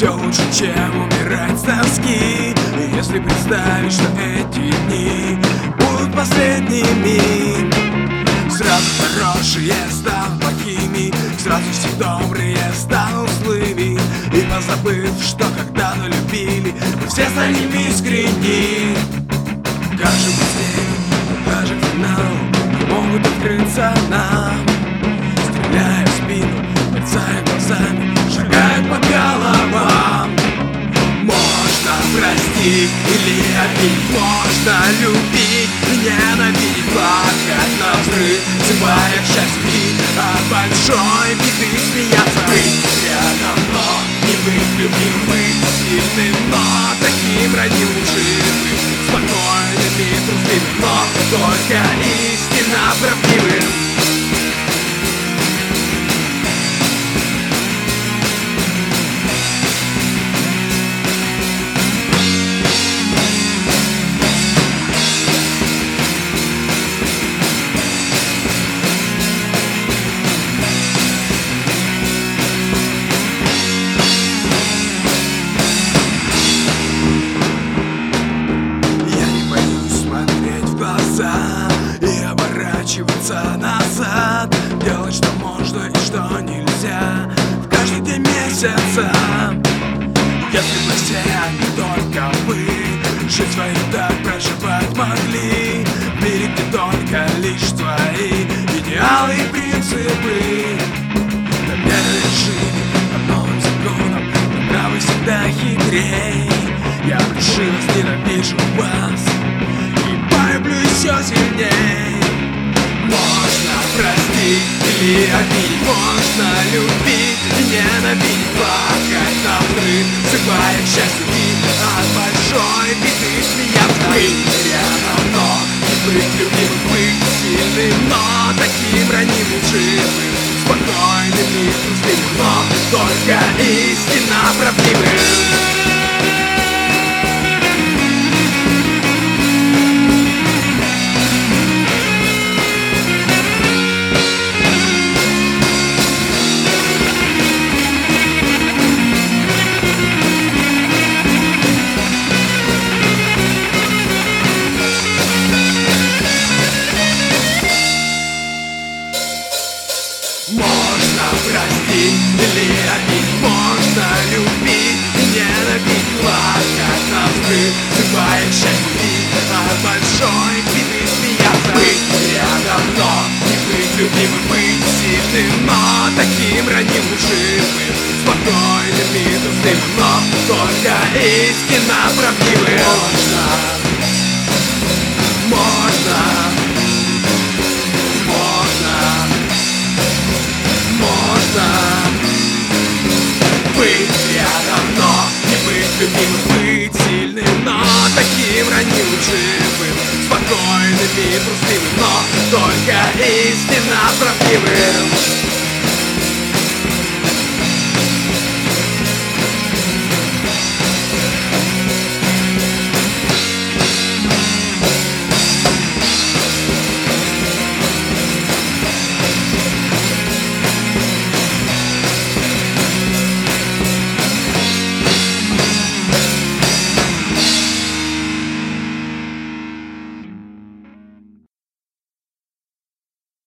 все лучше, чем умирать с тоски. И если представить, что эти дни будут последними, сразу хорошие станут плохими, сразу все добрые станут злыми. И позабыв, что когда-то любили, мы все станем искренни. Как же быстрее, как же финал не могут открыться нам, стреляя в спину, мерцая глазами, шагают по головам. Можно простить или обидеть, можно любить и ненавидеть, плакать навзрыд, взывая к счастью, от большой беды смеяться. Быть рядом, но не быть любимым, быть сильным, но таким ранимым, живым, спокойным и трусливым, но только истинно правдивым. И оборачиваться назад, делать, что можно и что нельзя в каждый день месяца. Если бы все, а не только вы, жизнь свою так проживать могли, в мире где только лишь твои идеалы и принципы. Намеренно жили по новым законам, но правы всегда хитрей. Я решил, ненавижу вас и полюблю еще сильней. Можно простить или обидеть, можно любить и ненавидеть, плакать навзрыд, взывая к счастью и от большой беды смеяться. Быть рядом, но не быть любимым, быть сильным, но таким ранимым, живым, спокойным и трусливым, но только истинно правдивым. Можно простить или обидеть, можно любить и ненавидеть, плакать навзрыд, взывая к счастью и от большой беды смеяться. Быть рядом, но не быть любимым, быть сильным, но таким ранимым, живым, спокойным и трусливым, но только истинно правдивым. Можно быть рядом, но не быть любимым, быть сильным, но таким ранимым, живым, спокойным и трусливым, но только истинно правдивым.